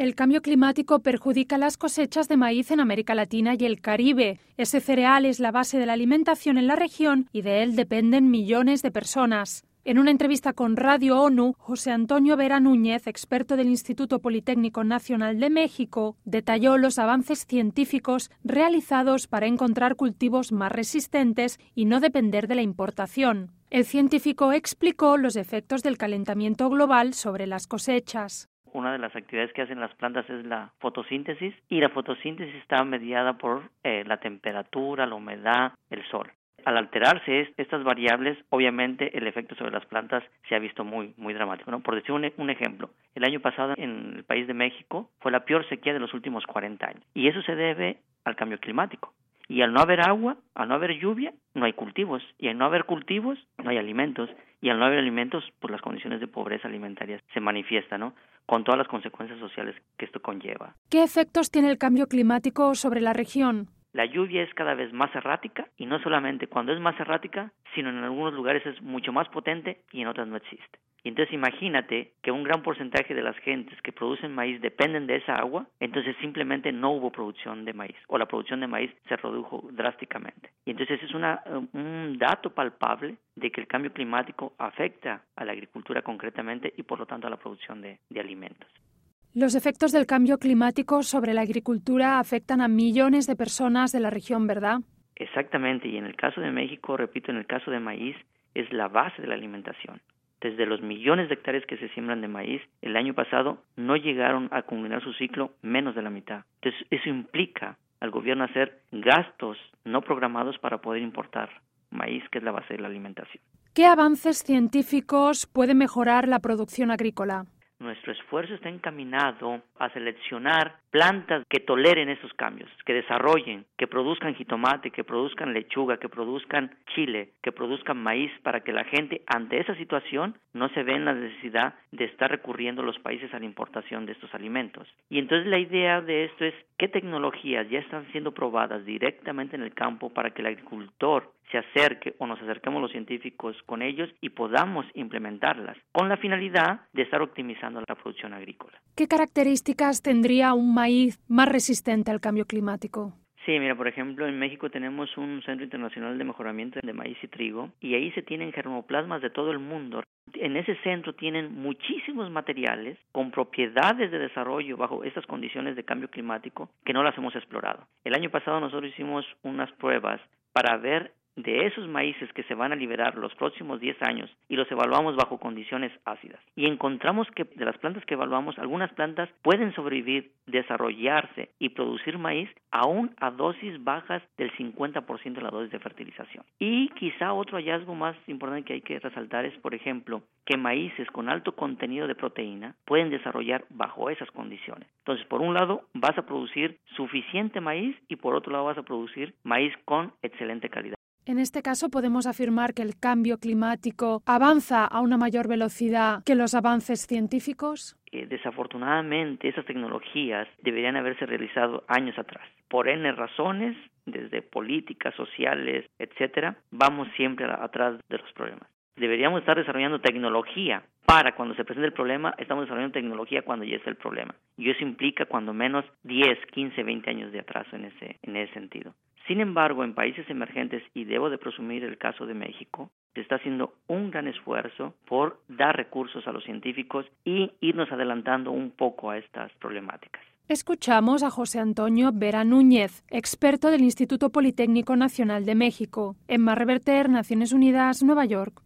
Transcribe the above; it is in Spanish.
El cambio climático perjudica las cosechas de maíz en América Latina y el Caribe. Ese cereal es la base de la alimentación en la región y de él dependen millones de personas. En una entrevista con Radio ONU, José Antonio Vera Núñez, experto del Instituto Politécnico Nacional de México, detalló los avances científicos realizados para encontrar cultivos más resistentes y no depender de la importación. El científico explicó los efectos del calentamiento global sobre las cosechas. Una de las actividades que hacen las plantas es la fotosíntesis, y la fotosíntesis está mediada por la temperatura, la humedad, el sol. Al alterarse estas variables, obviamente el efecto sobre las plantas se ha visto muy dramático, ¿no? Por decir un ejemplo, el año pasado en el país de México fue la peor sequía de los últimos 40 años, y eso se debe al cambio climático. Y al no haber agua, al no haber lluvia, no hay cultivos, y al no haber cultivos, no hay alimentos, y al no haber alimentos, pues las condiciones de pobreza alimentaria se manifiestan, ¿no? Con todas las consecuencias sociales que esto conlleva. ¿Qué efectos tiene el cambio climático sobre la región? La lluvia es cada vez más errática, y no solamente cuando es más errática, sino en algunos lugares es mucho más potente y en otras no existe. Y entonces imagínate que un gran porcentaje de las gentes que producen maíz dependen de esa agua, entonces simplemente no hubo producción de maíz, o la producción de maíz se redujo drásticamente. Y entonces es un dato palpable de que el cambio climático afecta a la agricultura concretamente y por lo tanto a la producción de alimentos. Los efectos del cambio climático sobre la agricultura afectan a millones de personas de la región, ¿verdad? Exactamente, y en el caso de México, repito, en el caso de maíz, es la base de la alimentación. Desde los millones de hectáreas que se siembran de maíz, el año pasado no llegaron a culminar su ciclo menos de la mitad. Entonces, eso implica al gobierno hacer gastos no programados para poder importar maíz, que es la base de la alimentación. ¿Qué avances científicos pueden mejorar la producción agrícola? Nuestro esfuerzo está encaminado a seleccionar plantas que toleren esos cambios, que desarrollen, que produzcan jitomate, que produzcan lechuga, que produzcan chile, que produzcan maíz, para que la gente ante esa situación no se vea en la necesidad de estar recurriendo a los países a la importación de estos alimentos. Y entonces la idea de esto es qué tecnologías ya están siendo probadas directamente en el campo para que el agricultor se acerque o nos acerquemos los científicos con ellos y podamos implementarlas, con la finalidad de estar optimizando la producción agrícola. ¿Qué características tendría un maíz más resistente al cambio climático? Sí, mira, por ejemplo, en México tenemos un Centro Internacional de Mejoramiento de Maíz y Trigo, y ahí se tienen germoplasmas de todo el mundo. En ese centro tienen muchísimos materiales con propiedades de desarrollo bajo estas condiciones de cambio climático que no las hemos explorado. El año pasado nosotros hicimos unas pruebas para ver de esos maíces que se van a liberar los próximos 10 años, y los evaluamos bajo condiciones ácidas. Y encontramos que de las plantas que evaluamos, algunas plantas pueden sobrevivir, desarrollarse y producir maíz aún a dosis bajas del 50% de la dosis de fertilización. Y quizá otro hallazgo más importante que hay que resaltar es, por ejemplo, que maíces con alto contenido de proteína pueden desarrollar bajo esas condiciones. Entonces, por un lado, vas a producir suficiente maíz, y por otro lado vas a producir maíz con excelente calidad. En este caso, ¿podemos afirmar que el cambio climático avanza a una mayor velocidad que los avances científicos? Desafortunadamente, esas tecnologías deberían haberse realizado años atrás. Por N razones, desde políticas, sociales, etcétera, vamos siempre atrás de los problemas. Deberíamos estar desarrollando tecnología para cuando se presente el problema, estamos desarrollando tecnología cuando ya está el problema. Y eso implica cuando menos 10, 15, 20 años de atraso en ese sentido. Sin embargo, en países emergentes, y debo de presumir el caso de México, se está haciendo un gran esfuerzo por dar recursos a los científicos y irnos adelantando un poco a estas problemáticas. Escuchamos a José Antonio Vera Núñez, experto del Instituto Politécnico Nacional de México. Emma Reverter, Naciones Unidas, Nueva York.